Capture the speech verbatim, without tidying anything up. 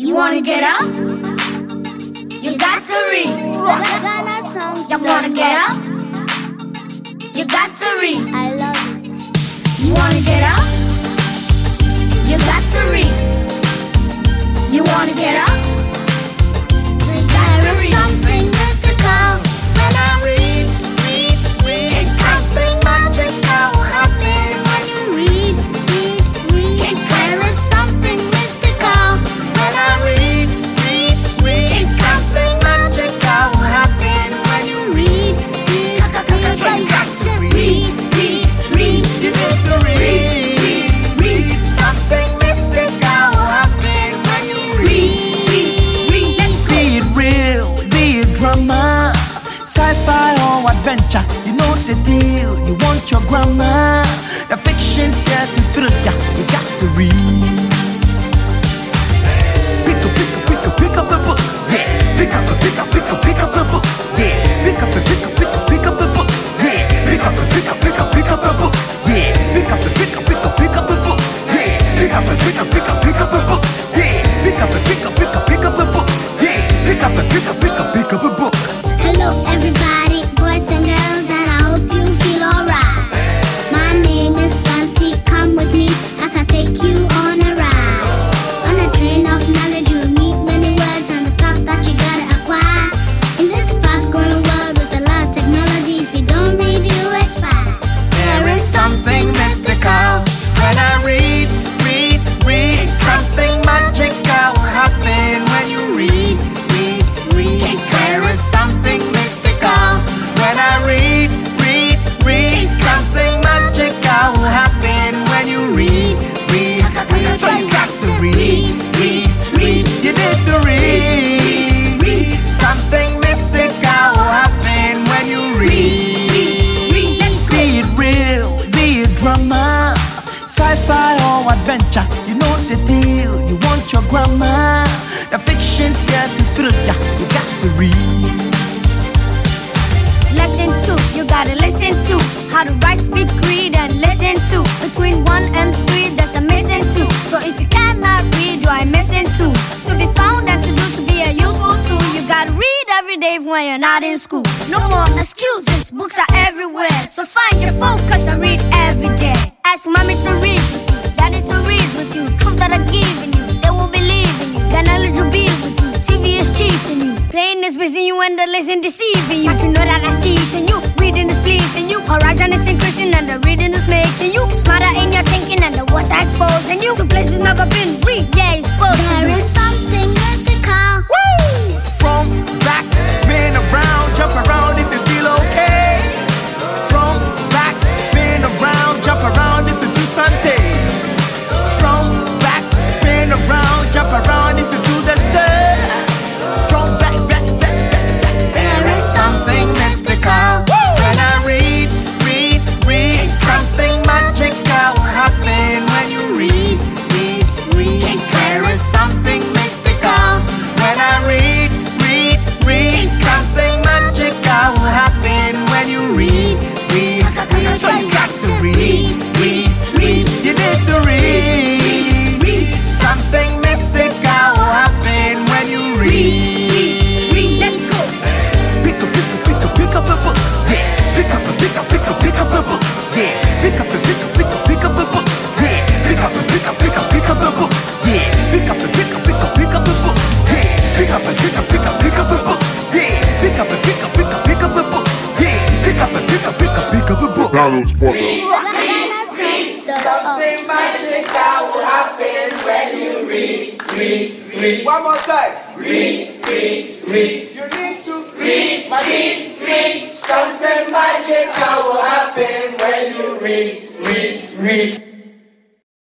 You wanna get up? You got to read. You wanna get up? You got to read. I love it. You wanna get up? You got to read. You wanna get up? You got to read. Something mystical when I read, read, read. Something magical happen when you read, read, read. There is something mystical when I read, read, read. Something magical happen when you read, read, read. So you got to read, read, read. You need to read, read, read. Something mystical happen when you read, read, read. Be it real, be it drama, sci-fi or adventure, you know the deal. You want your grammar, the fiction's here to thrill ya. You got to read. Pick up, pick up, pick up, pick up a book. Yeah. Pick up, a, pick up, pick up, pick up a book. Yeah. Pick up, a, pick up, pick up, pick up a book. Yeah. Pick up, a, pick up, pick up, pick up a book. Yeah. Pick up, a, pick up, pick up, pick up a book. Yeah. Pick up, a, pick up, pick up, pick up a book. Yeah. Pick up, a, pick up, pick up, pick up a book. Yeah. Pick up, a, pick up, pick up, pick up a book. Hello everybody, boys and girls, and I hope you feel alright. My name is Santi, come with me as I take you on a ride. On a train of knowledge you'll meet many words and the stuff that you gotta acquire. In this fast growing world with a lot of technology, if you don't read you expire. There is something mystical when I read, read, read. Something magical happen when you read, read, read. There is something mystical when I read, read, read. Something magical happen when you read, read, read. So you got to read, read, read. You need to read, read. Something mystical happen when you read, read. Be it real, be it drama, sci-fi or adventure, you know the deal. You want your grammar, the fiction's here to thrill ya. You got to read. Lesson two, you gotta listen to how to write, speak, read, and listen to. Between one and three, there's a missing two. So if you cannot read, you are missing two. To be found and to do, to be a useful tool. You gotta read every day when you're not in school. No more excuses, books are everywhere. So find your focus and read every day. Ask mommy to read with you, daddy to read with you. Truth that I'm giving you, they will believe in you. Their knowledge will be with you, T V is cheating you. Playing is busy you and the lesson deceiving you. But you know that I see it in you, reading is pleasing you. Horizon is increasing and the reading is making you smarter in your thinking and the words are exposing you to places never been. Read, yeah, it's supposed to There be. is something mystical. Woo! From back, spin around, jump around if you feel okay. From back, spin around, jump around if you feel something. From back, spin around, jump around if you do the same. From back, back, back, back, back. There is something mystical when I read, read, read. Something magical happen when you read, read, read. There is something mystical when I read, read, read. Something magical happen when you read, read, read. So you got to read, read, read. You need to read, read. Something mystical happen when you read, read. Let's go. Pick up, pick up, pick up, pick up a book. Yeah. Pick up, a, pick up, pick up, pick up a book. Yeah. Pick up, a, pick up, pick up, pick up a book. Yeah. Pick up, a, pick up, pick up, pick up a book. Yeah. Pick up, a, pick up, pick up, pick up a book. Yeah. Pick up, a, pick up, pick up, pick up a book. Yeah. Pick up, a, pick up, pick up, pick up a book. Yeah. Pick up, a, pick up, pick up, pick up a book. Download Portal. Something magical will happen when you read, read, read. One more time. Read, read, read. You need to read, read.